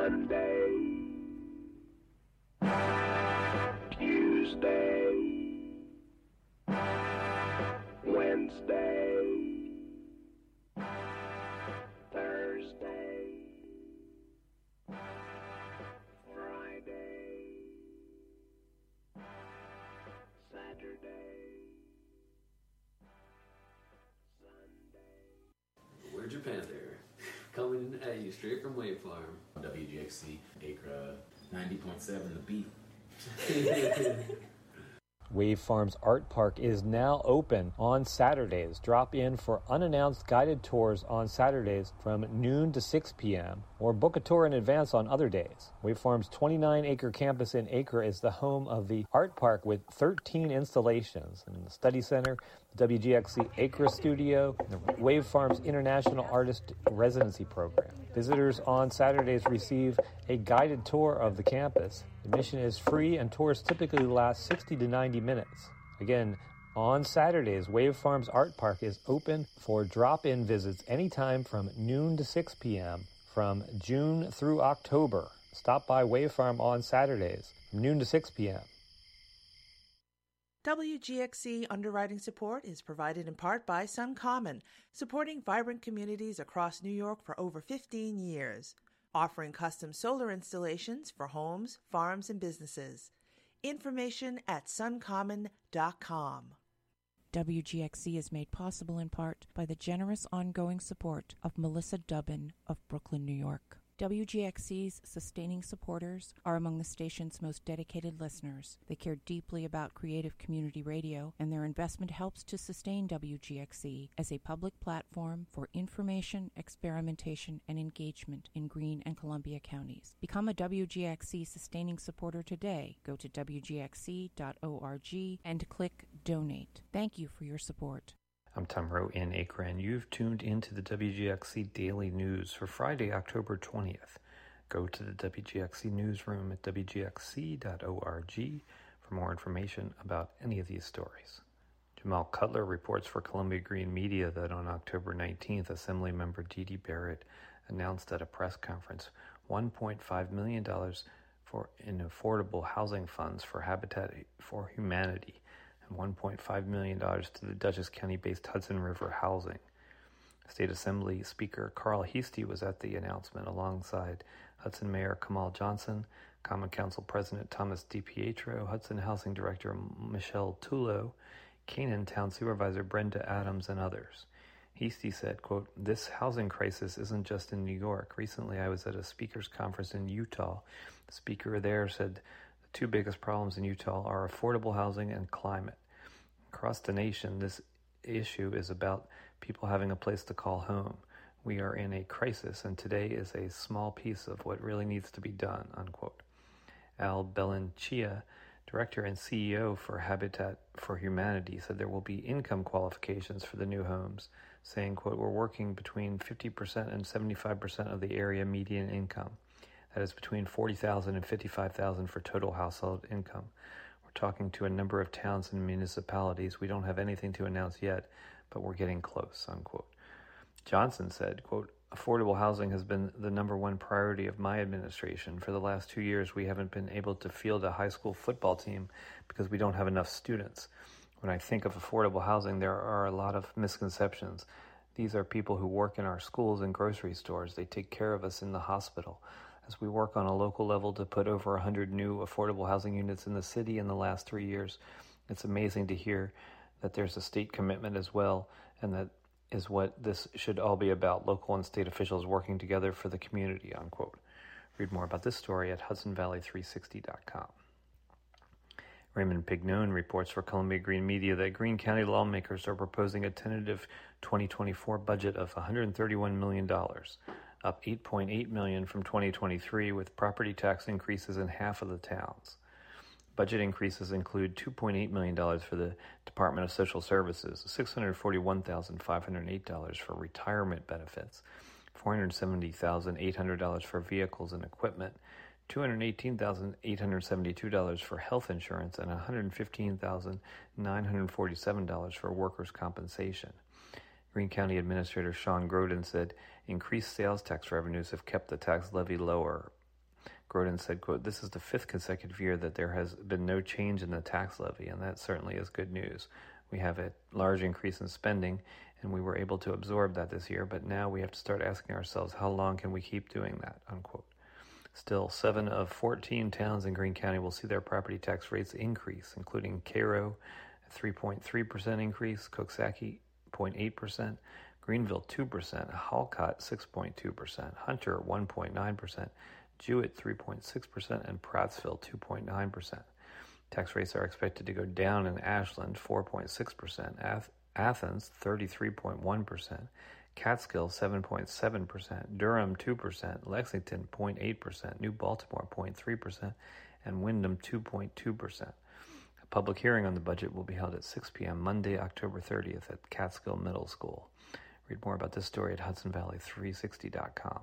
Monday, Tuesday, Wednesday, Thursday, Friday, Saturday, Sunday. We're Japan there, coming at you straight from Wave Farm. WGXC, Acra, 90.7 The Beat. Wave Farms Art Park is now open on Saturdays. Drop in for unannounced guided tours on Saturdays from noon to 6 p.m. or book a tour in advance on other days. Wave Farms' 29-acre campus in Acre is the home of the Art Park with 13 installations. And the Study Center, the WGXC Acre Studio, the Wave Farms International Artist Residency Program. Visitors on Saturdays receive a guided tour of the campus. Admission is free and tours typically last 60 to 90 minutes. Again, on Saturdays, Wave Farms Art Park is open for drop-in visits anytime from noon to 6 p.m. from June through October. Stop by Wave Farm on Saturdays from noon to 6 p.m. WGXC underwriting support is provided in part by SunCommon, supporting vibrant communities across New York for over 15 years, offering custom solar installations for homes, farms, and businesses. Information at suncommon.com. WGXC is made possible in part by the generous ongoing support of Melissa Dubbin of Brooklyn, New York. WGXC's sustaining supporters are among the station's most dedicated listeners. They care deeply about creative community radio, and their investment helps to sustain WGXC as a public platform for information, experimentation, and engagement in Greene and Columbia counties. Become a WGXC sustaining supporter today. Go to WGXC.org and click Donate. Thank you for your support. I'm Tom Rowe in Acre, and you've tuned into the WGXC Daily News for Friday, October 20th. Go to the WGXC newsroom at WGXC.org for more information about any of these stories. Jamal Cutler reports for Columbia Green Media that on October 19th, Assemblymember Dee Dee Barrett announced at a press conference $1.5 million in affordable housing funds for Habitat for Humanity, $1.5 million to the Dutchess County-based Hudson River Housing. State Assembly Speaker Carl Heastie was at the announcement alongside Hudson Mayor Kamal Johnson, Common Council President Thomas DiPietro, Hudson Housing Director Michelle Tullo, Canaan Town Supervisor Brenda Adams, and others. Heastie said, quote, "This housing crisis isn't just in New York. Recently I was at a speakers conference in Utah. The speaker there said the two biggest problems in Utah are affordable housing and climate. Across the nation, this issue is about people having a place to call home. We are in a crisis, and today is a small piece of what really needs to be done," unquote. Al Belenchia, Director and CEO for Habitat for Humanity, said there will be income qualifications for the new homes, saying, quote, "We're working between 50% and 75% of the area median income. That is between $40,000 and $55,000 for total household income. We're talking to a number of towns and municipalities. We don't have anything to announce yet, but we're getting close," unquote. Johnson said, quote, "Affordable housing has been the number one priority of my administration. For the last 2 years, we haven't been able to field a high school football team because we don't have enough students. When I think of affordable housing, there are a lot of misconceptions. These are people who work in our schools and grocery stores. They take care of us in the hospital. As we work on a local level to put over 100 new affordable housing units in the city in the last 3 years, it's amazing to hear that there's a state commitment as well, and that is what this should all be about, local and state officials working together for the community," unquote. Read more about this story at HudsonValley360.com. Raymond Pignone reports for Columbia Green Media that Greene County lawmakers are proposing a tentative 2024 budget of $131 million, up $8.8 million from 2023, with property tax increases in half of the towns. Budget increases include $2.8 million for the Department of Social Services, $641,508 for retirement benefits, $470,800 for vehicles and equipment, $218,872 for health insurance, and $115,947 for workers' compensation. Greene County Administrator Sean Groden said increased sales tax revenues have kept the tax levy lower Grodin said, quote, "This is the 5th consecutive year that there has been no change in the tax levy, and that certainly is good news. We have a large increase in spending, and we were able to absorb that this year, but now we have to start asking ourselves, how long can we keep doing that?" Unquote. Still, 7 of 14 towns in Greene County will see their property tax rates increase, including Cairo, a 3.3% increase, Coxsackie, 0.8%, Greenville, 2%, Halcott, 6.2%, Hunter, 1.9%, Jewett, 3.6%, and Prattsville, 2.9%. Tax rates are expected to go down in Ashland, 4.6%, Athens, 33.1%, Catskill, 7.7%, Durham, 2%, Lexington, 0.8%, New Baltimore, 0.3%, and Windham, 2.2%. A public hearing on the budget will be held at 6 p.m. Monday, October 30th at Catskill Middle School. Read more about this story at HudsonValley360.com.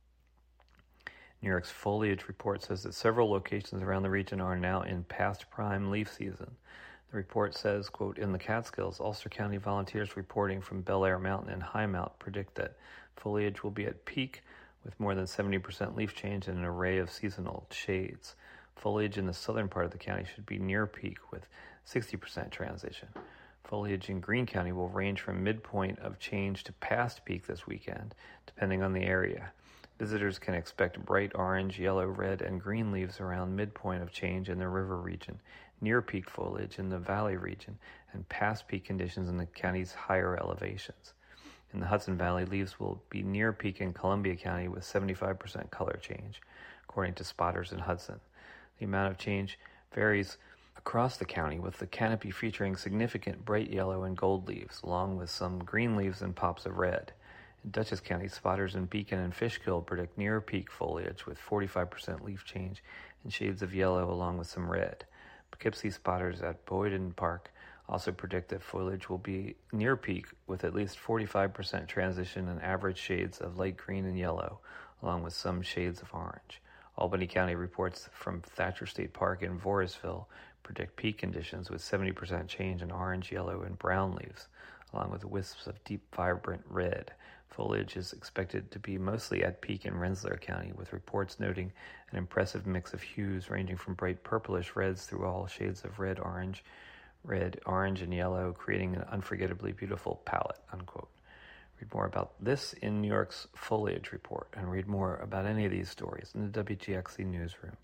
New York's foliage report says that several locations around the region are now in past prime leaf season. The report says, quote, "In the Catskills, Ulster County volunteers reporting from Bel Air Mountain and Highmount predict that foliage will be at peak with more than 70% leaf change and an array of seasonal shades. Foliage in the southern part of the county should be near peak with 60% transition. Foliage in Greene County will range from midpoint of change to past peak this weekend, depending on the area. Visitors can expect bright orange, yellow, red, and green leaves around midpoint of change in the river region, near peak foliage in the valley region, and past peak conditions in the county's higher elevations. In the Hudson Valley, leaves will be near peak in Columbia County with 75% color change, according to spotters in Hudson. The amount of change varies across the county, with the canopy featuring significant bright yellow and gold leaves, along with some green leaves and pops of red. In Dutchess County, spotters in Beacon and Fishkill predict near peak foliage with 45% leaf change and shades of yellow along with some red. Poughkeepsie spotters at Boyden Park also predict that foliage will be near peak with at least 45% transition and average shades of light green and yellow, along with some shades of orange. Albany County reports from Thatcher State Park in Voorheesville predict peak conditions with 70% change in orange, yellow, and brown leaves, along with wisps of deep, vibrant red. Foliage is expected to be mostly at peak in Rensselaer County, with reports noting an impressive mix of hues ranging from bright purplish reds through all shades of red, orange, and yellow, creating an unforgettably beautiful palette, unquote. Read more about this in New York's Foliage Report, and read more about any of these stories in the WGXC newsroom,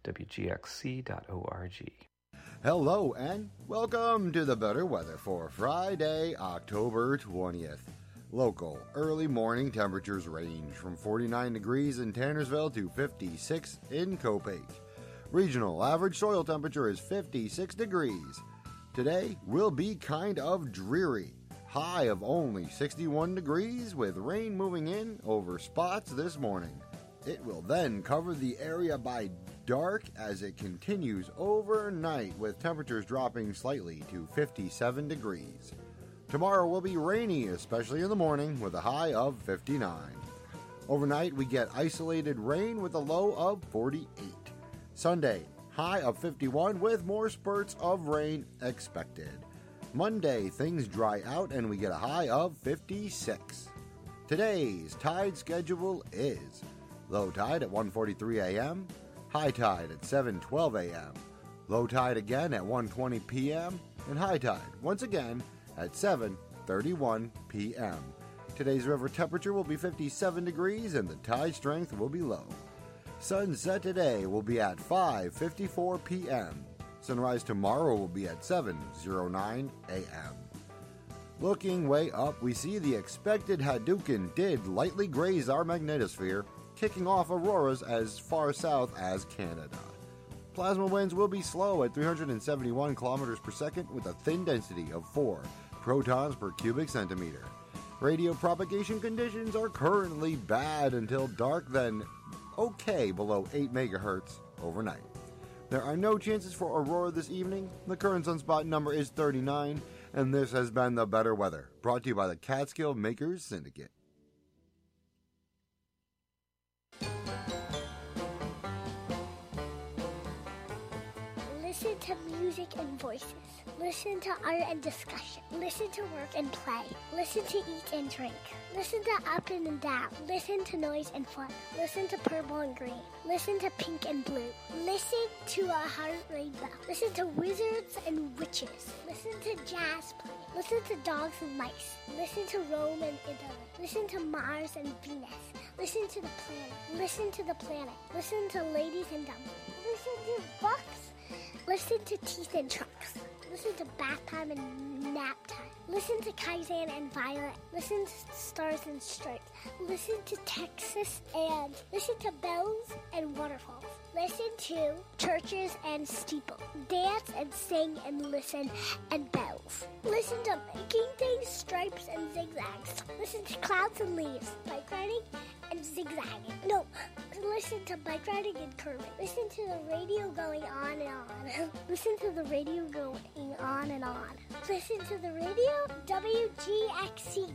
wgxc.org. Hello and welcome to the better weather for Friday, October 20th. Local early morning temperatures range from 49 degrees in Tannersville to 56 in Copake. Regional average soil temperature is 56 degrees. Today will be kind of dreary. High of only 61 degrees with rain moving in over spots this morning. It will then cover the area by dark as it continues overnight with temperatures dropping slightly to 57 degrees. Tomorrow will be rainy, especially in the morning, with a high of 59. Overnight, we get isolated rain with a low of 48. Sunday, high of 51 with more spurts of rain expected. Monday, things dry out and we get a high of 56. Today's tide schedule is low tide at 1:43 a.m., high tide at 7:12 a.m., low tide again at 1:20 p.m., and high tide once again at 7:31 p.m. Today's river temperature will be 57 degrees and the tide strength will be low. Sunset today will be at 5:54 p.m. Sunrise tomorrow will be at 7:09 a.m. Looking way up, we see the expected Hadouken did lightly graze our magnetosphere, kicking off auroras as far south as Canada. Plasma winds will be slow at 371 kilometers per second with a thin density of 4 protons per cubic centimeter. Radio propagation conditions are currently bad until dark, then okay below 8 megahertz overnight. There are no chances for aurora this evening. The current sunspot number is 39, and this has been The Better Weather, brought to you by the Catskill Makers Syndicate. Listen to music and voices. Listen to art and discussion. Listen to work and play. Listen to eat and drink. Listen to up and down. Listen to noise and fun. Listen to purple and green. Listen to pink and blue. Listen to a heart rainbow. Listen to wizards and witches. Listen to jazz play. Listen to dogs and mice. Listen to Rome and Italy. Listen to Mars and Venus. Listen to the planet. Listen to the planet. Listen to ladies and dumplings. Listen to bucks. Listen to teeth and trunks. Listen to bath time and nap time. Listen to Kaizen and Violet. Listen to Stars and Stripes. Listen to Texas and listen to bells and waterfalls. Listen to churches and steeples. Dance and sing and listen and bells. Listen to making things, stripes and zigzags. Listen to clouds and leaves, bike riding and zigzagging. No, listen to bike riding and curving. Listen to the radio going on and on. Listen to the radio going on and on. Listen to the radio, WGXC.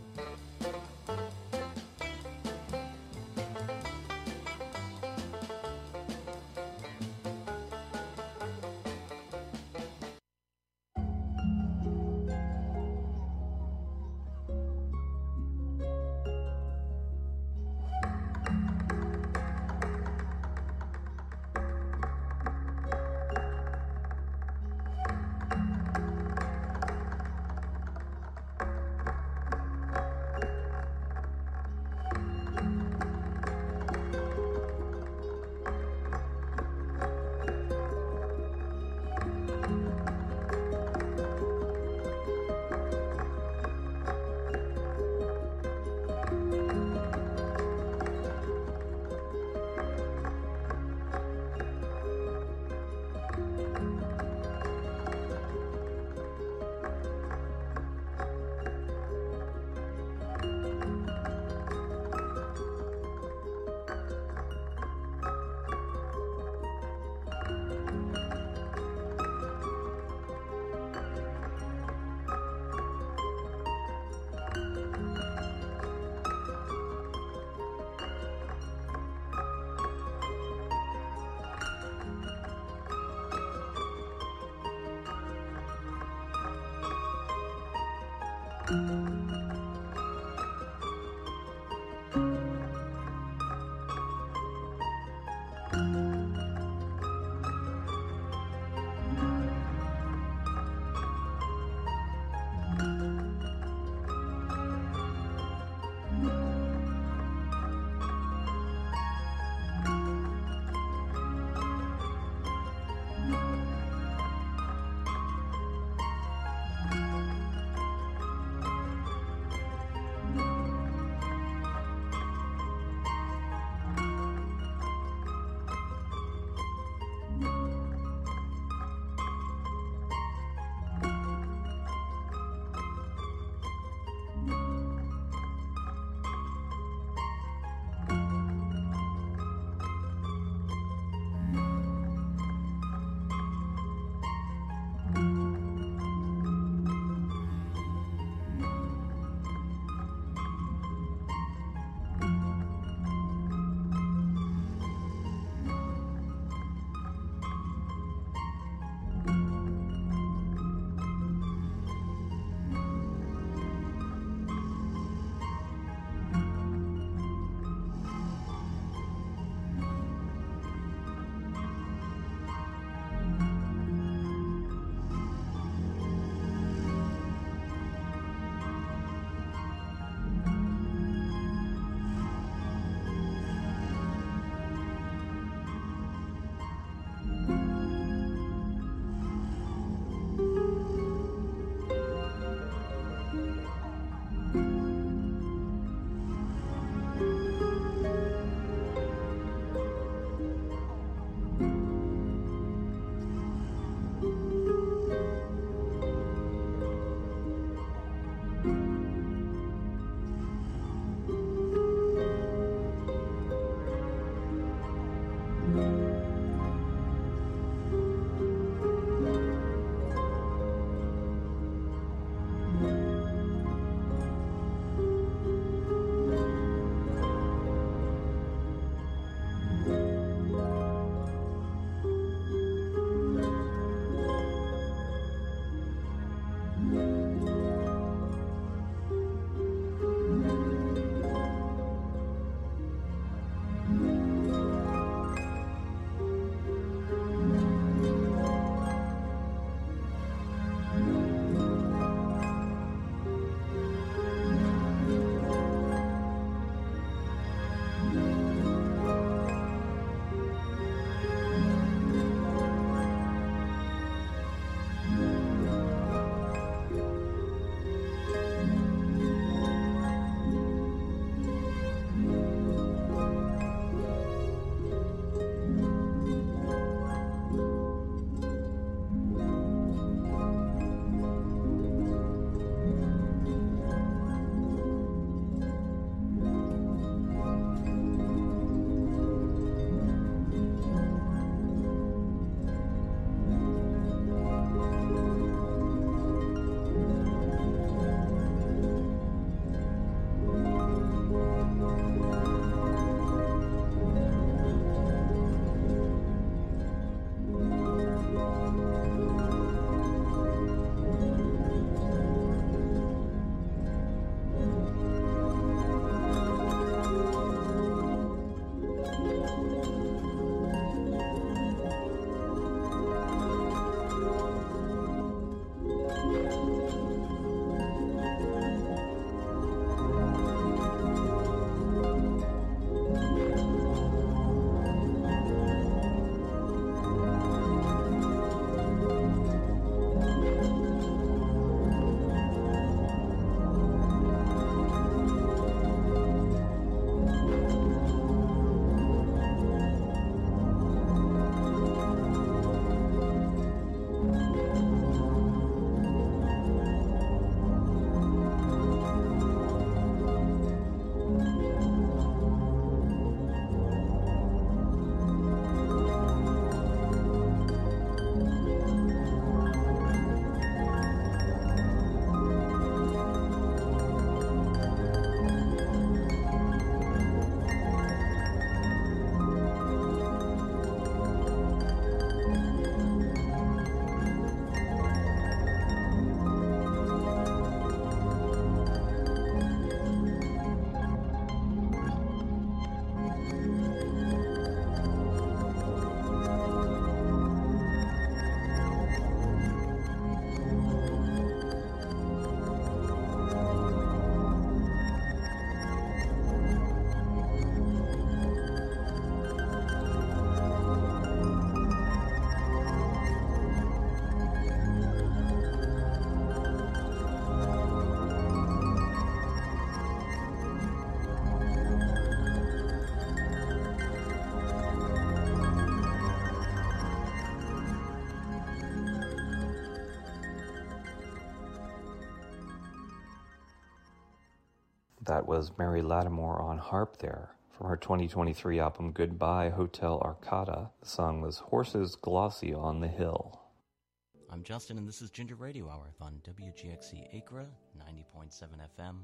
That was Mary Lattimore on harp there. From her 2023 album Goodbye Hotel Arcata, the song was Horses Glossy on the Hill. I'm Justin, and this is Ginger Radio Hour on WGXC Acra, 90.7 FM.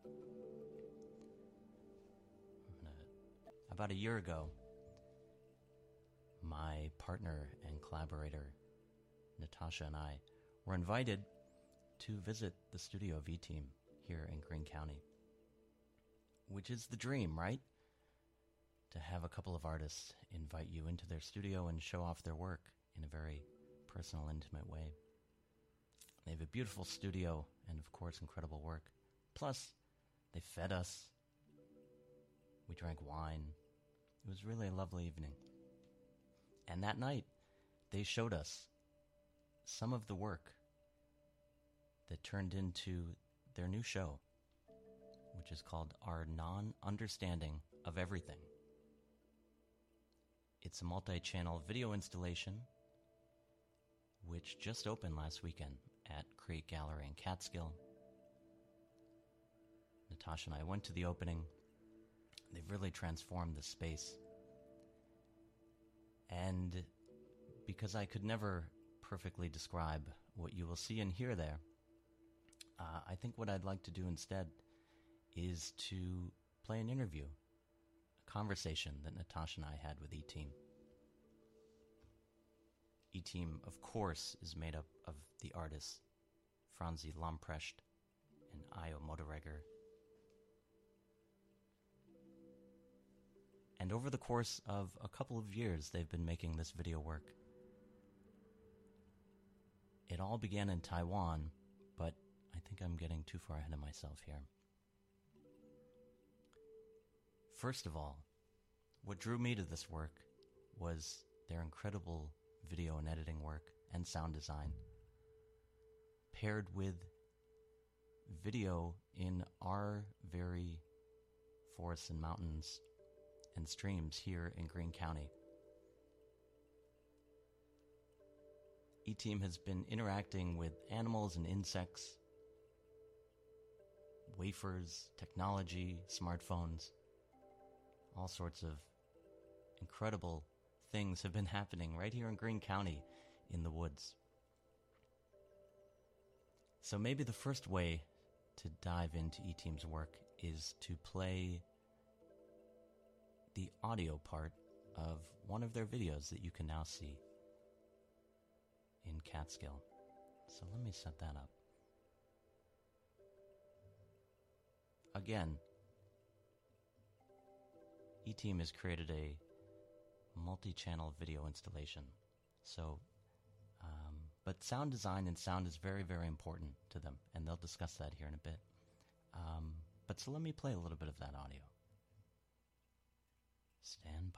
About a year ago, my partner and collaborator, Natasha, and I were invited to visit the studio of E-Team here in Greene County, which is the dream, right? To have a couple of artists invite you into their studio and show off their work in a very personal, intimate way. They have a beautiful studio and, of course, incredible work. Plus, they fed us. We drank wine. It was really a lovely evening. And that night, they showed us some of the work that turned into their new show, which is called Our Non-Understanding of Everything. It's a multi-channel video installation which just opened last weekend at Create Gallery in Catskill. Natasha and I went to the opening. They've really transformed the space. And because I could never perfectly describe what you will see and hear there, I think what I'd like to do instead is to play an interview, a conversation that Natasha and I had with E-Team. E-Team, of course, is made up of the artists Franzi Lamprecht and Ayo Motoregger. And over the course of a couple of years, they've been making this video work. It all began in Taiwan, but I think I'm getting too far ahead of myself here. First of all, what drew me to this work was their incredible video and editing work and sound design, paired with video in our very forests and mountains and streams here in Greene County. E-Team has been interacting with animals and insects, wafers, technology, smartphones. All sorts of incredible things have been happening right here in Greene County in the woods. So maybe the first way to dive into E-Team's work is to play the audio part of one of their videos that you can now see in Catskill. So let me set that up. Again, E-Team has created a multi-channel video installation. So, but sound design and sound is very, very important to them, and they'll discuss that here in a bit. But so let me play a little bit of that audio. Stand by.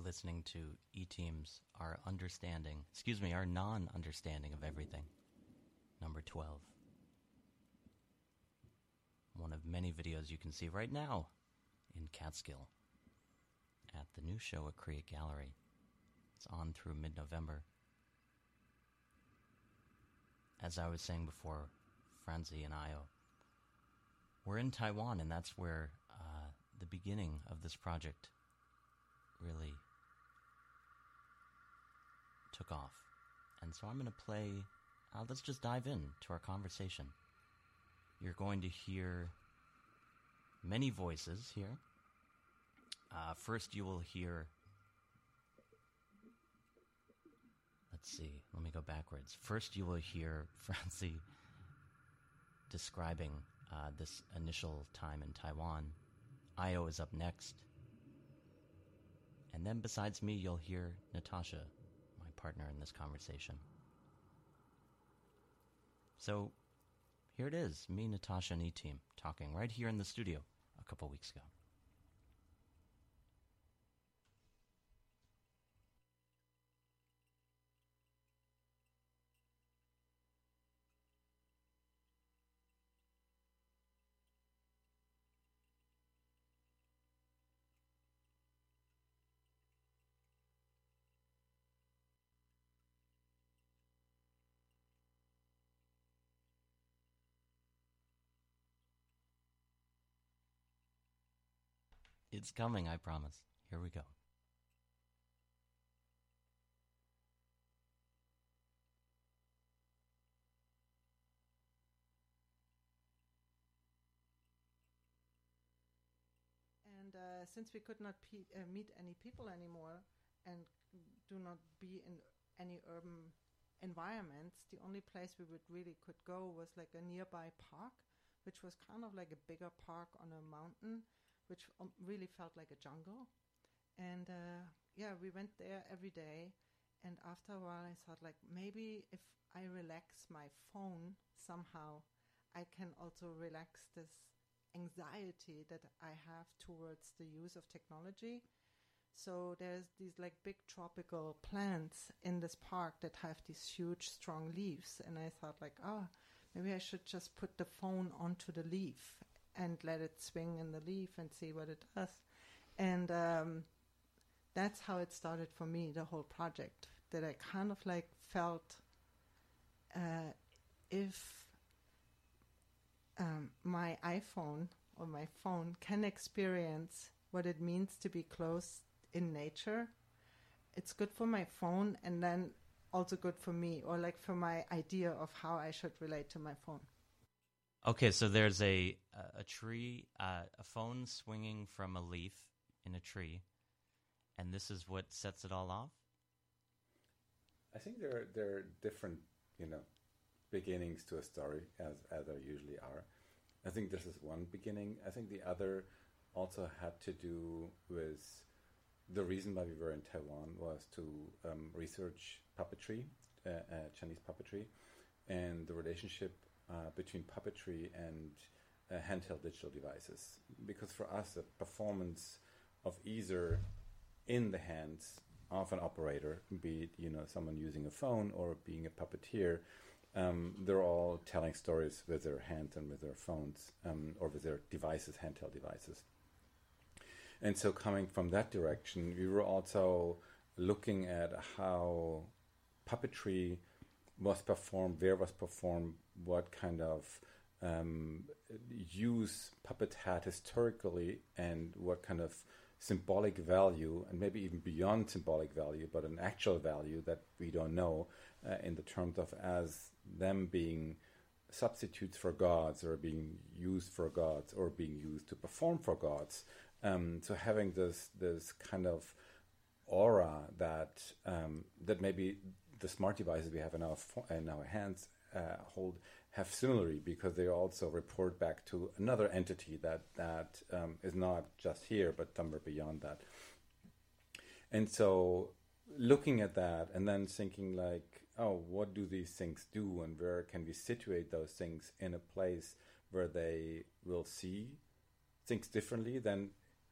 listening to E-Teams, our non-understanding of everything. Number 12. One of many videos you can see right now in Catskill at the new show at Create Gallery. It's on through mid-November. As I was saying before, Franzi and Io, we're in Taiwan, and that's where the beginning of this project really took off. And so I'm going to play, let's just dive in to our conversation. You're going to hear many voices here. First you will hear, let's see, let me go backwards. First you will hear Franzi describing this initial time in Taiwan. Io is up next. And then besides me, you'll hear Natasha, my partner in this conversation. So here it is, me, Natasha, and E-Team, talking right here in the studio a couple weeks ago. It's coming, I promise. Here we go. And since we could not meet any people anymore and do not be in any urban environments, the only place we would really could go was like a nearby park, which was kind of like a bigger park on a mountain, which really felt like a jungle. And we went there every day. And after a while I thought, like, maybe if I relax my phone somehow, I can also relax this anxiety that I have towards the use of technology. So there's these like big tropical plants in this park that have these huge strong leaves. And I thought, like, maybe I should just put the phone onto the leaf and let it swing in the leaf and see what it does. And that's how it started for me, the whole project, that I kind of like felt if my iPhone or my phone can experience what it means to be close in nature, it's good for my phone and then also good for me, or like for my idea of how I should relate to my phone. Okay, so there's a tree, a phone swinging from a leaf in a tree, and this is what sets it all off? I think there are different, beginnings to a story, as there usually are. I think this is one beginning. I think the other also had to do with the reason why we were in Taiwan was to research puppetry, Chinese puppetry, and the relationship between puppetry and handheld digital devices. Because for us, the performance of either in the hands of an operator, be it someone using a phone or being a puppeteer, they're all telling stories with their hands and with their phones, or with their devices, handheld devices. And so coming from that direction, we were also looking at how puppetry was performed, where was performed, what kind of use puppets had historically, and what kind of symbolic value, and maybe even beyond symbolic value, but an actual value that we don't know, in the terms of as them being substitutes for gods, or being used for gods, or being used to perform for gods. So having this kind of aura that maybe the smart devices we have in our hands have similarly, because they also report back to another entity that is not just here but somewhere beyond that. And so looking at that and then thinking like, what do these things do, and where can we situate those things in a place where they will see things differently than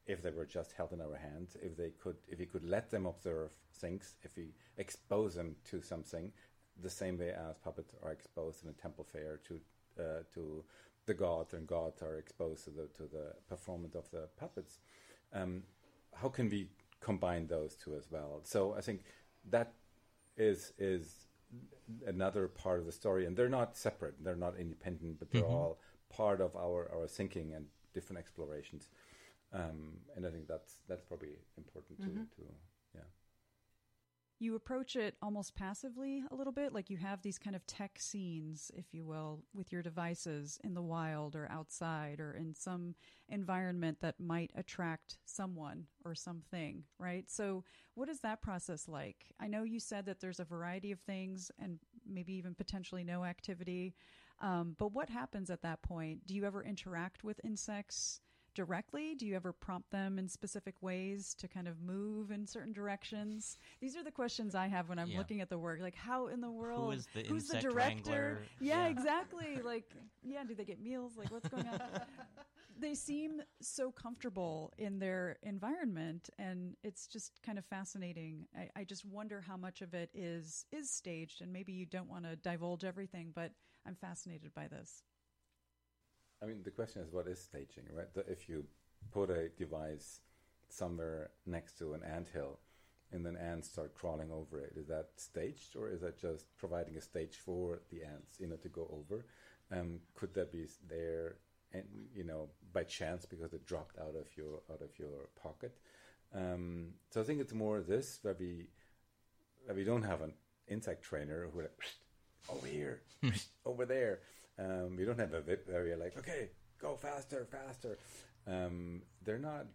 if they were just held in our hands, if we could let them observe things, if we expose them to something, the same way as puppets are exposed in a temple fair to the gods, and gods are exposed to the performance of the puppets. How can we combine those two as well? So I think that is another part of the story, and they're not separate, they're not independent, but they're all part of our thinking and different explorations. And I think that's probably important to yeah. You approach it almost passively a little bit, like you have these kind of tech scenes, if you will, with your devices in the wild or outside or in some environment that might attract someone or something, right? So what is that process like? I know you said that there's a variety of things and maybe even potentially no activity, but what happens at that point? Do you ever interact with insects directly? Do you ever prompt them in specific ways to kind of move in certain directions? These are the questions I have when I'm looking at the work. Like, how in the world? Who's the director? wrangler? Yeah, exactly. Like, do they get meals? Like, what's going on? They seem so comfortable in their environment, and it's just kind of fascinating. I just wonder how much of it is staged, and maybe you don't want to divulge everything, but I'm fascinated by this. I mean, the question is, what is staging, right? If you put a device somewhere next to an anthill and then ants start crawling over it, is that staged, or is that just providing a stage for the ants, to go over? Could that be there, and by chance because it dropped out of your pocket? So I think it's more this, where we don't have an insect trainer who over here, over there. We don't have a whip where you're like, okay, go faster. They're not.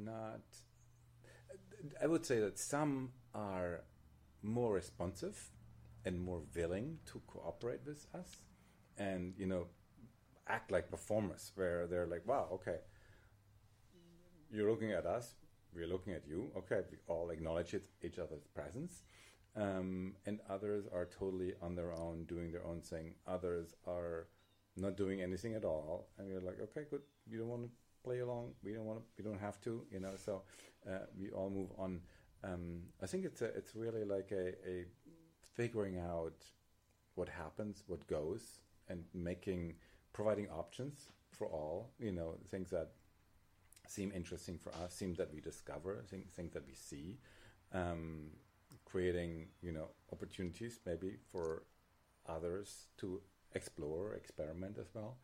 I would say that some are more responsive and more willing to cooperate with us, and act like performers, where they're like, wow, okay, you're looking at us, we're looking at you. Okay, we all acknowledge each other's presence. And others are totally on their own, doing their own thing. Others are not doing anything at all, and we're like, okay, good. You don't want to play along. We don't have to. So we all move on. I think it's really like a figuring out what happens, what goes, and providing options for all. Things that seem interesting for us, things that we discover, things that we see. Creating, opportunities maybe for others to explore, experiment as well.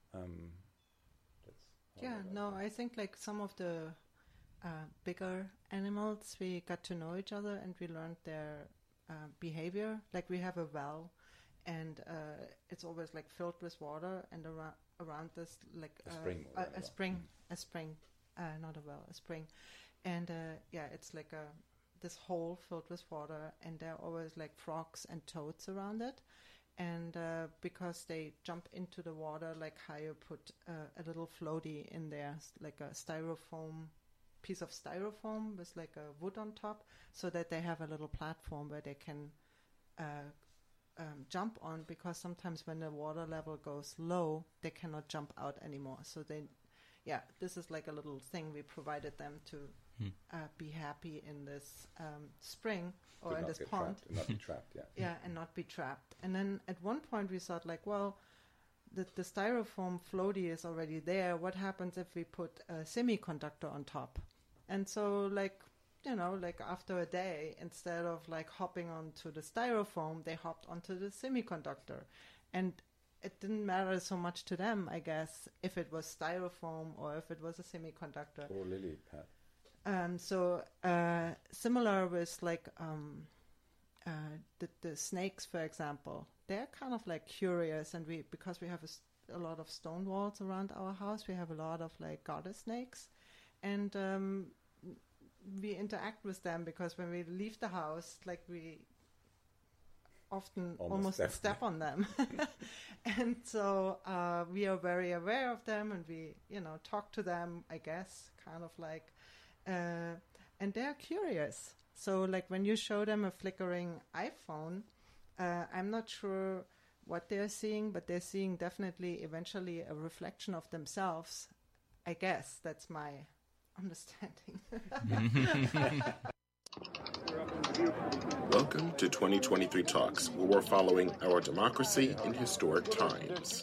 I think like some of the bigger animals, we got to know each other and we learned their behavior. Like we have a well, and it's always like filled with water, and around this like a spring, not a well, a spring, and it's like this hole filled with water, and there are always like frogs and toads around it. And because they jump into the water, like how you put a little floaty in there, like a piece of styrofoam with like a wood on top, so that they have a little platform where they can jump on, because sometimes when the water level goes low, they cannot jump out anymore. So this is like a little thing we provided them to be happy in this spring or in this pond. And not be trapped, and not be trapped. And then at one point we thought like, well, the styrofoam floaty is already there. What happens if we put a semiconductor on top? And so like after a day, instead of like hopping onto the styrofoam, they hopped onto the semiconductor. And it didn't matter so much to them, I guess, if it was styrofoam or if it was a semiconductor. Or lily pad. Similar with like the snakes, for example, they're kind of like curious, and because we have a lot of stone walls around our house, we have a lot of like garter snakes, and we interact with them, because when we leave the house, like we often almost step on them. And so we are very aware of them, and we talk to them, I guess, kind of like and they're curious. So like when you show them a flickering iPhone, I'm not sure what they're seeing, but they're seeing definitely eventually a reflection of themselves. I guess that's my understanding. Welcome to 2023 Talks, where we're following our democracy in historic times.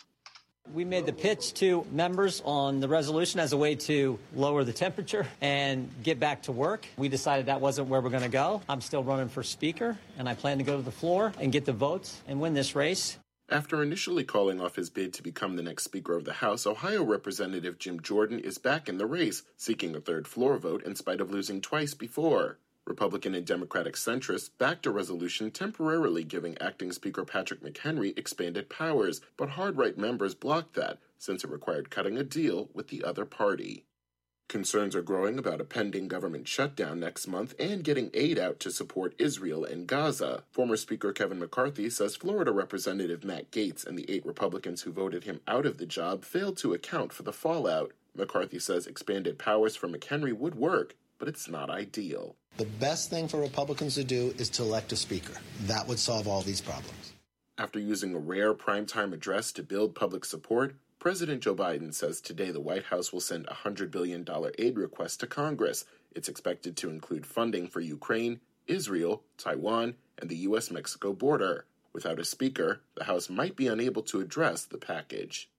We made the pitch to members on the resolution as a way to lower the temperature and get back to work. We decided that wasn't where we're going to go. I'm still running for speaker, and I plan to go to the floor and get the votes and win this race. After initially calling off his bid to become the next Speaker of the House, Ohio Representative Jim Jordan is back in the race, seeking a third floor vote in spite of losing twice before. Republican and Democratic centrists backed a resolution temporarily giving Acting Speaker Patrick McHenry expanded powers, but hard-right members blocked that, since it required cutting a deal with the other party. Concerns are growing about a pending government shutdown next month and getting aid out to support Israel and Gaza. Former Speaker Kevin McCarthy says Florida Representative Matt Gaetz and the 8 Republicans who voted him out of the job failed to account for the fallout. McCarthy says expanded powers for McHenry would work, but it's not ideal. The best thing for Republicans to do is to elect a speaker. That would solve all these problems. After using a rare primetime address to build public support, President Joe Biden says today the White House will send a $100 billion aid request to Congress. It's expected to include funding for Ukraine, Israel, Taiwan, and the U.S.-Mexico border. Without a speaker, the House might be unable to address the package.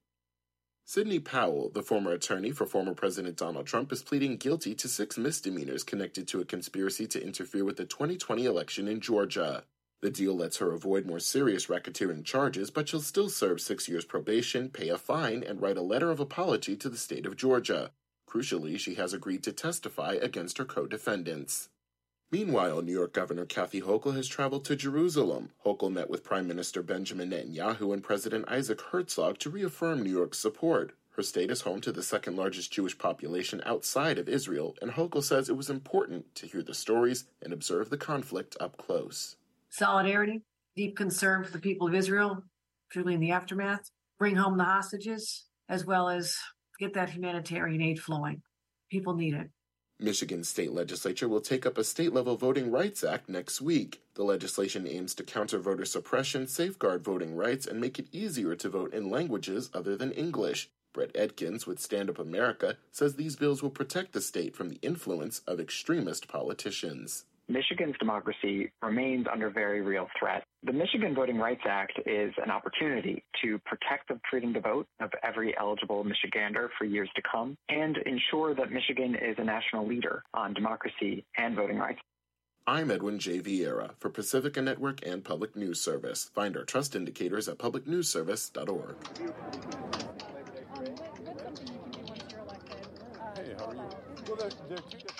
Sidney Powell, the former attorney for former President Donald Trump, is pleading guilty to 6 misdemeanors connected to a conspiracy to interfere with the 2020 election in Georgia. The deal lets her avoid more serious racketeering charges, but she'll still serve 6 years probation, pay a fine, and write a letter of apology to the state of Georgia. Crucially, she has agreed to testify against her co-defendants. Meanwhile, New York Governor Kathy Hochul has traveled to Jerusalem. Hochul met with Prime Minister Benjamin Netanyahu and President Isaac Herzog to reaffirm New York's support. Her state is home to the second largest Jewish population outside of Israel, and Hochul says it was important to hear the stories and observe the conflict up close. Solidarity, deep concern for the people of Israel, truly in the aftermath, bring home the hostages, as well as get that humanitarian aid flowing. People need it. Michigan's state legislature will take up a state-level Voting Rights Act next week. The legislation aims to counter voter suppression, safeguard voting rights, and make it easier to vote in languages other than English. Brett Edkins with Stand Up America says these bills will protect the state from the influence of extremist politicians. Michigan's democracy remains under very real threat. The Michigan Voting Rights Act is an opportunity to protect the freedom to vote of every eligible Michigander for years to come and ensure that Michigan is a national leader on democracy and voting rights. I'm Edwin J. Vieira for Pacifica Network and Public News Service. Find our trust indicators at publicnewsservice.org. Hey, how are you? Well, there are two different...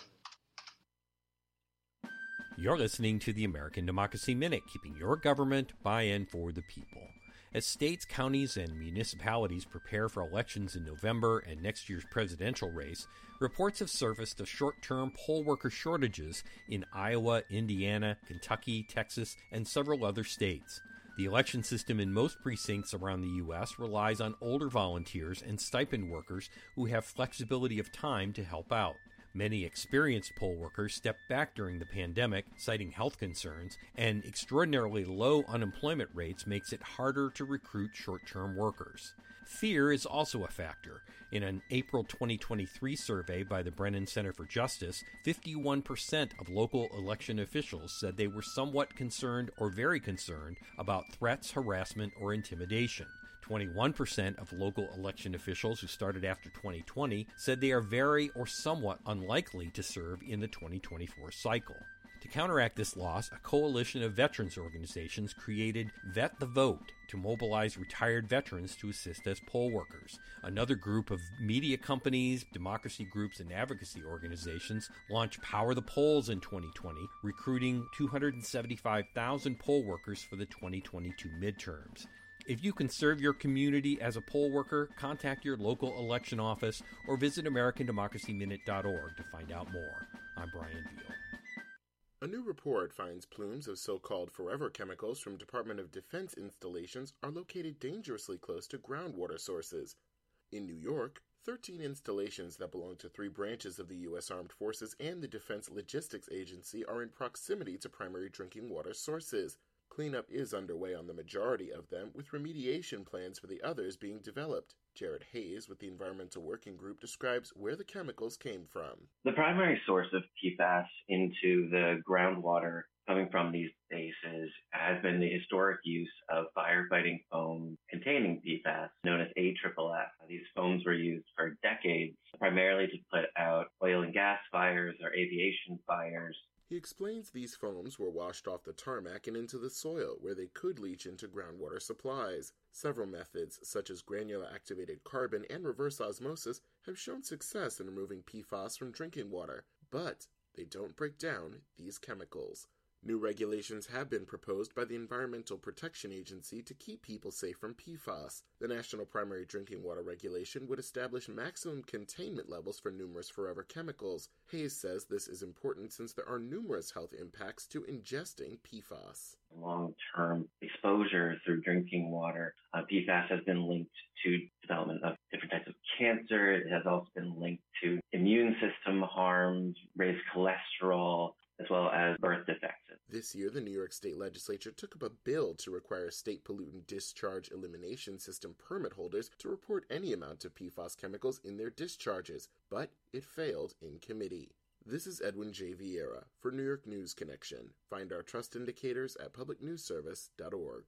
You're listening to the American Democracy Minute, keeping your government by and for the people. As states, counties, and municipalities prepare for elections in November and next year's presidential race, reports have surfaced of short-term poll worker shortages in Iowa, Indiana, Kentucky, Texas, and several other states. The election system in most precincts around the U.S. relies on older volunteers and stipend workers who have flexibility of time to help out. Many experienced poll workers stepped back during the pandemic, citing health concerns, and extraordinarily low unemployment rates makes it harder to recruit short-term workers. Fear is also a factor. In an April 2023 survey by the Brennan Center for Justice, 51% of local election officials said they were somewhat concerned or very concerned about threats, harassment, or intimidation. 21% of local election officials who started after 2020 said they are very or somewhat unlikely to serve in the 2024 cycle. To counteract this loss, a coalition of veterans organizations created Vet the Vote to mobilize retired veterans to assist as poll workers. Another group of media companies, democracy groups, and advocacy organizations launched Power the Polls in 2020, recruiting 275,000 poll workers for the 2022 midterms. If you can serve your community as a poll worker, contact your local election office or visit AmericanDemocracyMinute.org to find out more. I'm Brian Beal. A new report finds plumes of so-called forever chemicals from Department of Defense installations are located dangerously close to groundwater sources. In New York, 13 installations that belong to 3 branches of the U.S. Armed Forces and the Defense Logistics Agency are in proximity to primary drinking water sources. Cleanup is underway on the majority of them, with remediation plans for the others being developed. Jared Hayes with the Environmental Working Group describes where the chemicals came from. The primary source of PFAS into the groundwater coming from these bases has been the historic use of firefighting foam containing PFAS, known as AFFF. These foams were used for decades, primarily to put out oil and gas fires or aviation fires. He explains these foams were washed off the tarmac and into the soil, where they could leach into groundwater supplies. Several methods, such as granular activated carbon and reverse osmosis, have shown success in removing PFAS from drinking water, but they don't break down these chemicals. New regulations have been proposed by the Environmental Protection Agency to keep people safe from PFAS. The National Primary Drinking Water Regulation would establish maximum containment levels for numerous forever chemicals. Hayes says this is important since there are numerous health impacts to ingesting PFAS. Long-term exposure through drinking water, PFAS has been linked to development of different types of cancer. It has also been linked to immune system harms, raised cholesterol, as well as birth defects. This year, the New York State Legislature took up a bill to require state pollutant discharge elimination system permit holders to report any amount of PFAS chemicals in their discharges, but it failed in committee. This is Edwin J. Vieira for New York News Connection. Find our trust indicators at publicnewsservice.org.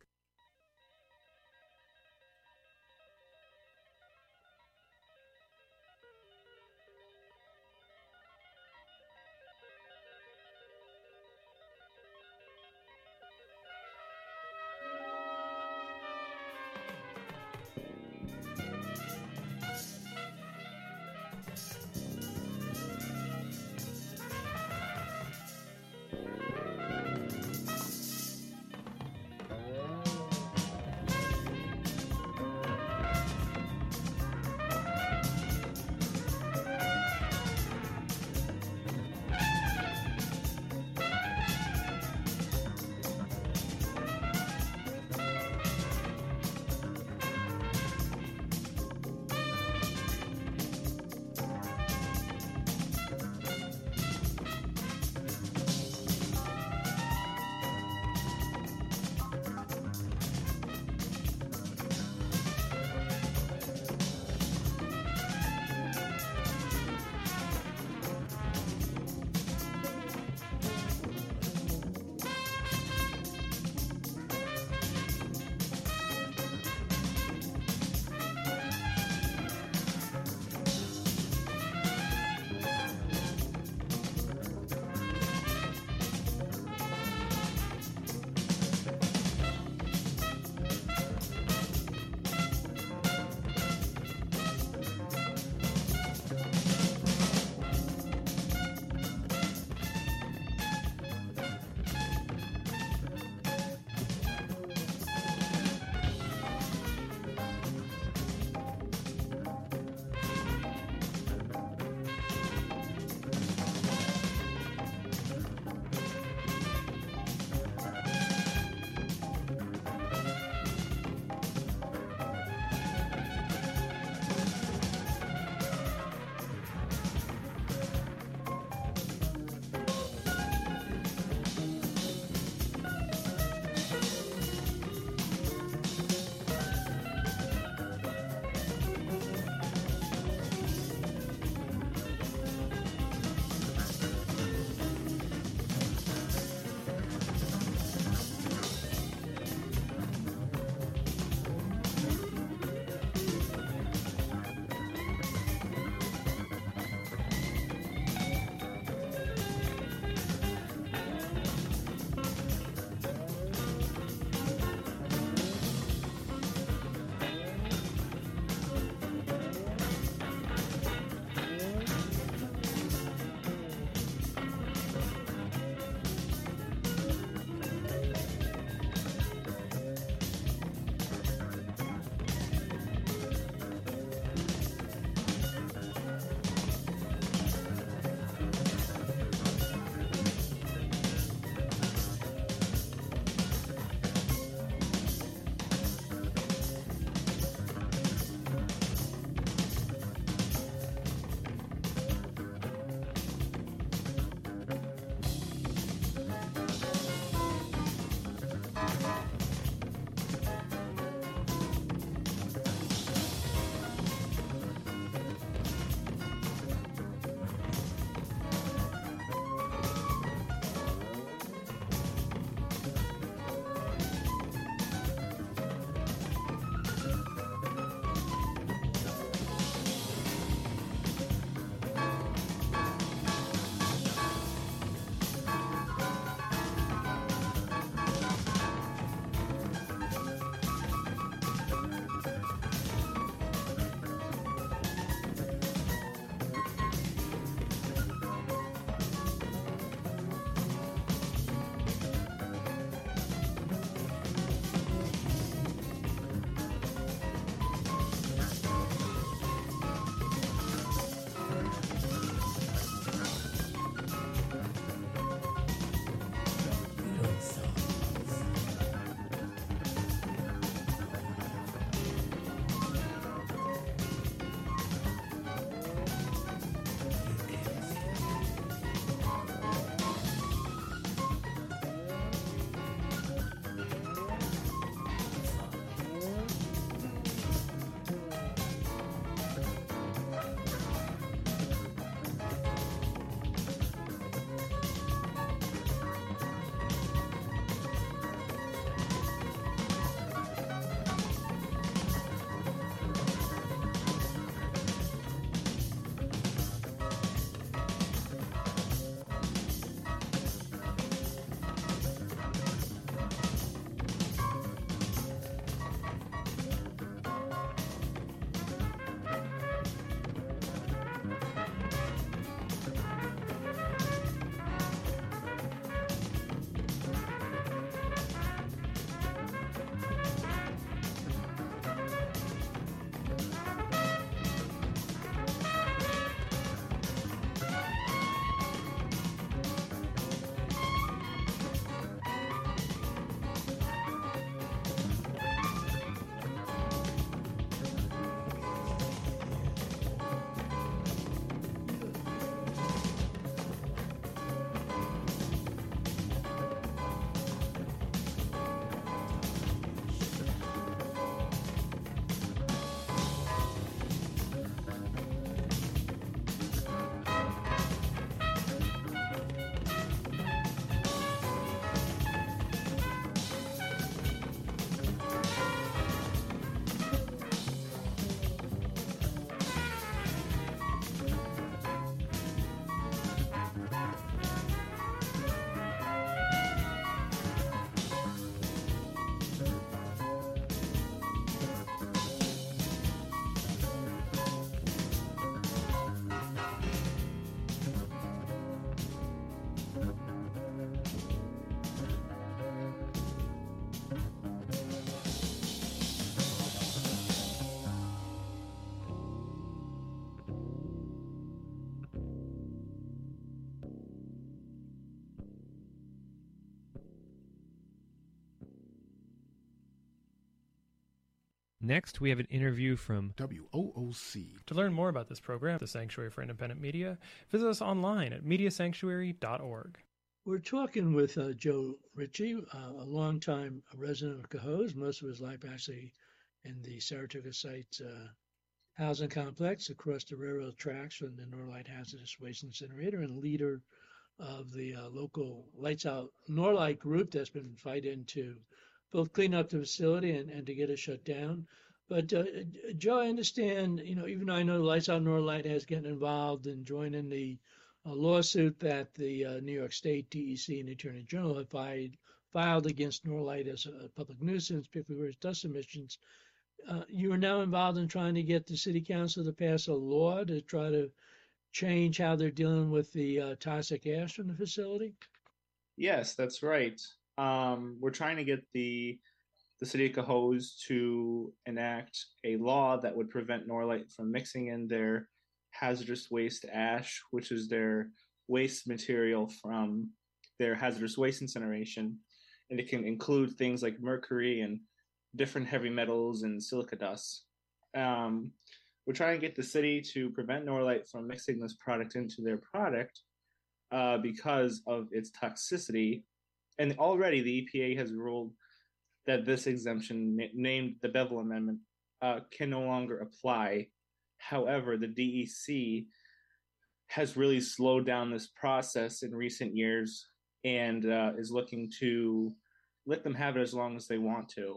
Next, we have an interview from WOOC. To learn more about this program, the Sanctuary for Independent Media, visit us online at mediasanctuary.org. We're talking with Joe Ritchie, a longtime resident of Cohoes, most of his life actually in the Saratoga site housing complex across the railroad tracks from the Norlite Hazardous Waste Incinerator, and leader of the local Lights Out Norlite group that's been fighting to both clean up the facility and to get it shut down. But Joe, I understand, even though I know Lights Out Norlite has gotten involved in joining the lawsuit that the New York State DEC and the Attorney General have filed against Norlite as a public nuisance, particularly for its dust emissions. You are now involved in trying to get the City Council to pass a law to try to change how they're dealing with the toxic ash from the facility? Yes, that's right. We're trying to get the city of Cohoes to enact a law that would prevent Norlite from mixing in their hazardous waste ash, which is their waste material from their hazardous waste incineration. And it can include things like mercury and different heavy metals and silica dust. We're trying to get the city to prevent Norlite from mixing this product into their product because of its toxicity. And already the EPA has ruled that this exemption, named the Bevel Amendment, can no longer apply. However, the DEC has really slowed down this process in recent years and is looking to let them have it as long as they want to.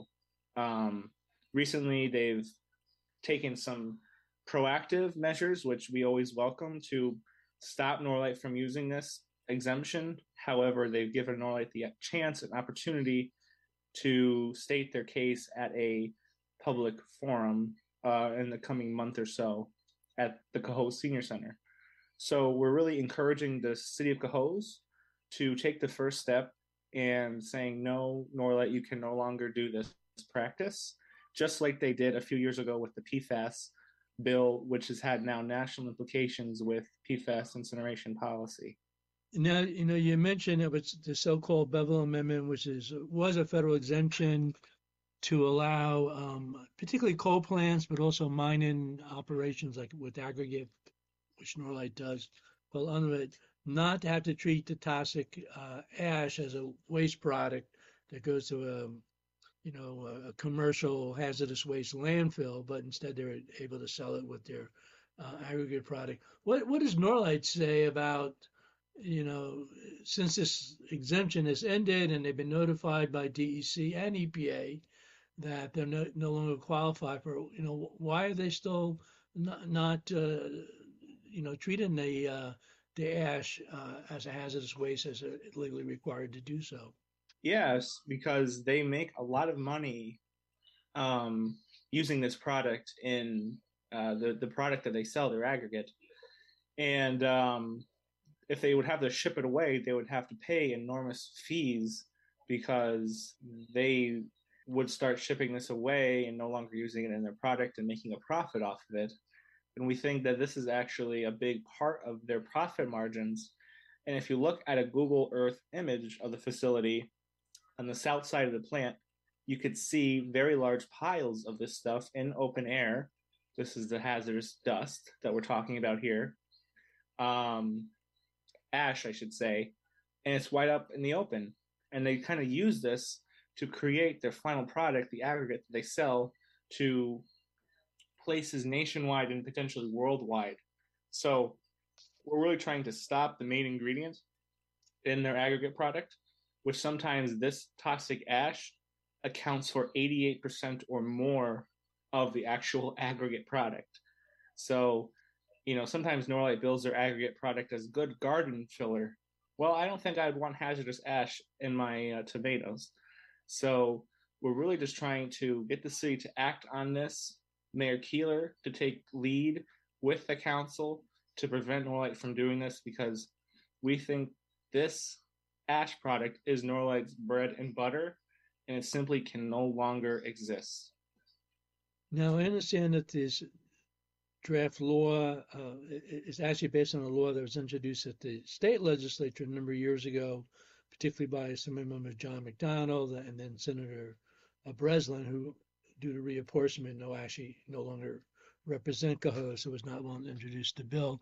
Recently, they've taken some proactive measures, which we always welcome, to stop Norlite from using this exemption. However, they've given Norlite the chance and opportunity to state their case at a public forum in the coming month or so at the Cohoes Senior Center. So we're really encouraging the city of Cohoes to take the first step and saying, no, Norlite, you can no longer do this practice, just like they did a few years ago with the PFAS bill, which has had now national implications with PFAS incineration policy. Now, you mentioned it was the so-called Bevel Amendment, which was a federal exemption to allow particularly coal plants, but also mining operations like with aggregate, which Norlite does, well, under it, not to have to treat the toxic ash as a waste product that goes to a commercial hazardous waste landfill, but instead they're able to sell it with their aggregate product. What does Norlite say about, since this exemption has ended and they've been notified by DEC and EPA that they're no longer qualified for, why are they still not treating the ash as a hazardous waste as they're legally required to do so? Yes, because they make a lot of money using this product in the product that they sell, their aggregate. And if they would have to ship it away, they would have to pay enormous fees because they would start shipping this away and no longer using it in their product and making a profit off of it. And we think that this is actually a big part of their profit margins. And if you look at a Google Earth image of the facility on the south side of the plant, you could see very large piles of this stuff in open air. This is the hazardous dust that we're talking about here. Ash, I should say. And it's wide up in the open. And they kind of use this to create their final product, the aggregate that they sell to places nationwide and potentially worldwide. So we're really trying to stop the main ingredient in their aggregate product, which sometimes this toxic ash accounts for 88% or more of the actual aggregate product. So, sometimes Norlite bills their aggregate product as good garden filler. Well, I don't think I'd want hazardous ash in my tomatoes. So we're really just trying to get the city to act on this. Mayor Keeler to take lead with the council to prevent Norlite from doing this, because we think this ash product is Norlite's bread and butter, and it simply can no longer exist. Now, I understand that this draft law is actually based on a law that was introduced at the state legislature a number of years ago, particularly by Assembly Member John McDonald and then Senator Breslin, who due to reapportionment, no longer represent Cohoes, so was not long introduced the bill.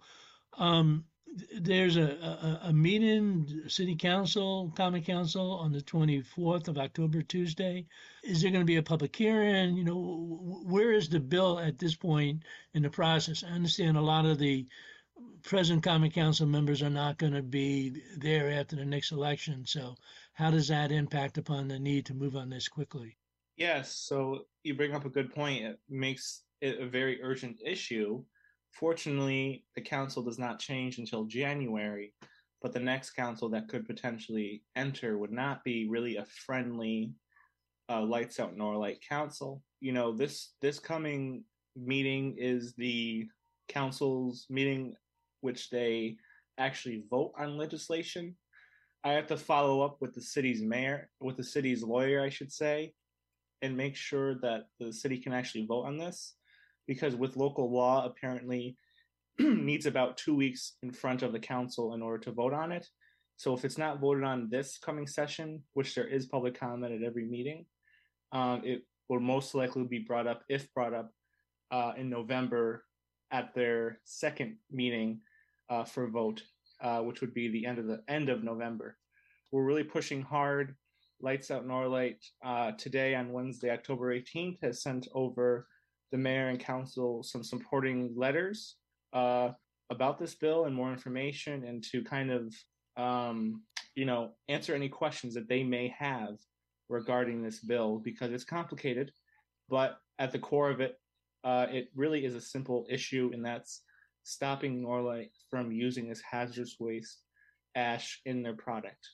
There's a meeting, City Council, Common Council, on the 24th of October, Tuesday. Is there going to be a public hearing? You know, where is the bill at this point in the process? I understand a lot of the present Common Council members are not going to be there after the next election. So how does that impact upon the need to move on this quickly? Yes, so you bring up a good point. It makes it a very urgent issue. Fortunately, the council does not change until January, but the next council that could potentially enter would not be really a friendly Lights Out Norlight council. You know, this coming meeting is the council's meeting which they actually vote on legislation. I have to follow up with the city's lawyer, I should say, and make sure that the city can actually vote on this. Because with local law, apparently needs about 2 weeks in front of the council in order to vote on it. So if it's not voted on this coming session, which there is public comment at every meeting, it will most likely be brought up, if brought up, in November at their second meeting for vote, which would be the end of November. We're really pushing hard. Lights Out Norlight today on Wednesday, October 18th, has sent over the mayor and council some supporting letters about this bill and more information, and to kind of, answer any questions that they may have regarding this bill, because it's complicated, but at the core of it, it really is a simple issue, and that's stopping Norlight from using this hazardous waste ash in their product.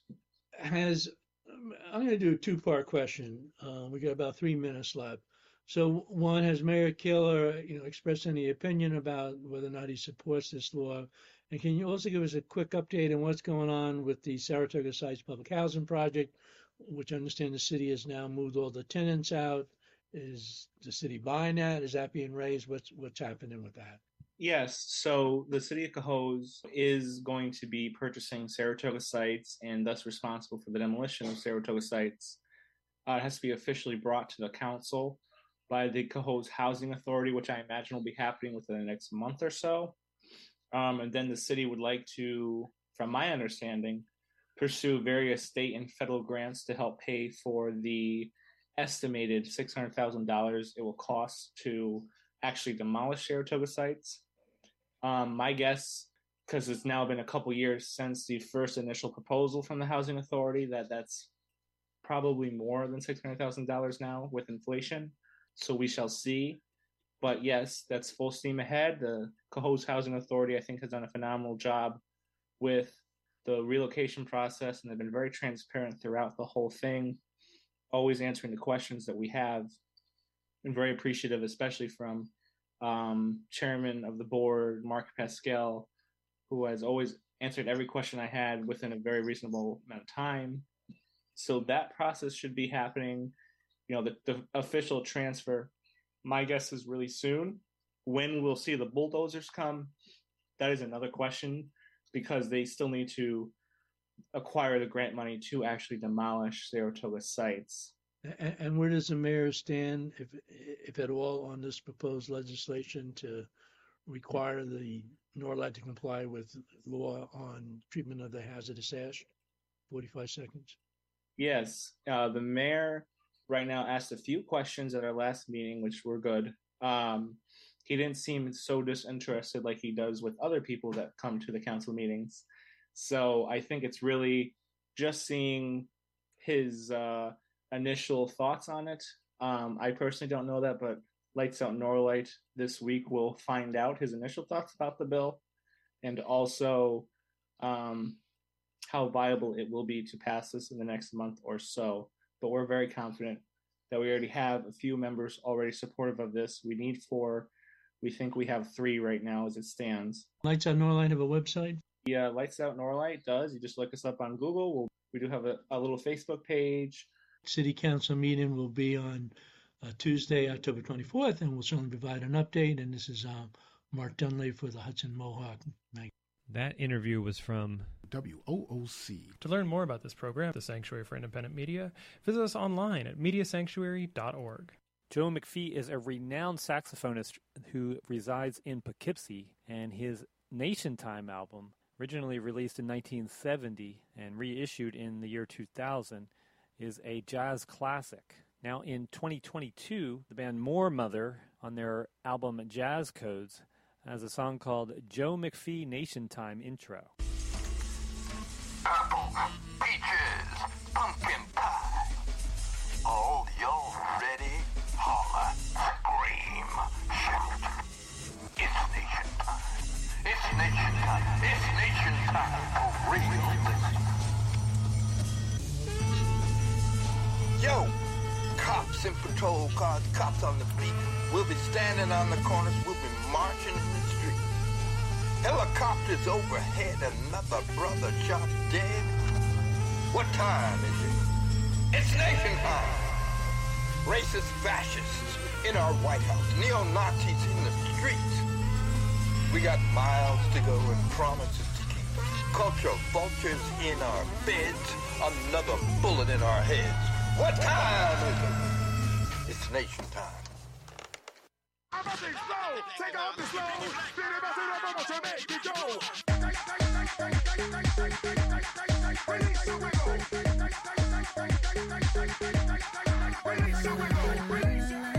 I'm going to do a two-part question. We got about 3 minutes left. So one, has Mayor Killer, expressed any opinion about whether or not he supports this law? And can you also give us a quick update on what's going on with the Saratoga Sites Public Housing Project, which I understand the city has now moved all the tenants out? Is the city buying that? Is that being raised? What's happening with that? Yes, so the city of Cohoes is going to be purchasing Saratoga Sites and thus responsible for the demolition of Saratoga Sites. It has to be officially brought to the council by the Cohoes Housing Authority, which I imagine will be happening within the next month or so. And then the city would like to, from my understanding, pursue various state and federal grants to help pay for the estimated $600,000 it will cost to actually demolish Saratoga Sites. My guess, because it's now been a couple years since the first initial proposal from the Housing Authority, that's probably more than $600,000 now with inflation. So we shall see. But yes, that's full steam ahead. The Cohoes Housing Authority, I think, has done a phenomenal job with the relocation process, and they've been very transparent throughout the whole thing, always answering the questions that we have, and very appreciative, especially from Chairman of the board, Mark Pascal, who has always answered every question I had within a very reasonable amount of time. So that process should be happening. The official transfer, my guess is really soon. When we'll see the bulldozers come, that is another question, because they still need to acquire the grant money to actually demolish Saratoga Sites. And where does the mayor stand, if at all, on this proposed legislation to require the Norlight to comply with law on treatment of the hazardous ash? 45 seconds. Yes, the mayor right now asked a few questions at our last meeting, which were good. He didn't seem so disinterested like he does with other people that come to the council meetings. So I think it's really just seeing his initial thoughts on it. I personally don't know that, but Lights Out Norlight this week will find out his initial thoughts about the bill, and also how viable it will be to pass this in the next month or so. But we're very confident that we already have a few members already supportive of this. We need 4. We think we have 3 right now as it stands. Lights Out Norlight have a website? Yeah, Lights Out Norlight does. You just look us up on Google. We do have a little Facebook page. City Council meeting will be on Tuesday, October 24th, and we'll certainly provide an update. And this is Mark Dunley for the Hudson Mohawk Night. That interview was from WOOC. To learn more about this program, the Sanctuary for Independent Media, visit us online at mediasanctuary.org. Joe McPhee is a renowned saxophonist who resides in Poughkeepsie, and his Nation Time album, originally released in 1970 and reissued in the year 2000, is a jazz classic. Now in 2022, the band More Mother, on their album Jazz Codes, has a song called Joe McPhee Nation Time Intro. Apples, peaches, pumpkin pie. All y'all ready? Holler, scream, shout. It's nation time. It's nation time. It's nation time for real listening. Yo, cops and patrol cars, cops on the beat. We'll be standing on the corners. We'll be marching in the street. Helicopters overhead, another brother shot dead. What time is it? It's nation time. Racist fascists in our White House, neo-Nazis in the streets. We got miles to go and promises to keep. Culture vultures in our beds, another bullet in our heads. What time is it? It's nation time. Take off the slow. Vamos a make it go. Release the wiggle. Release the wiggle.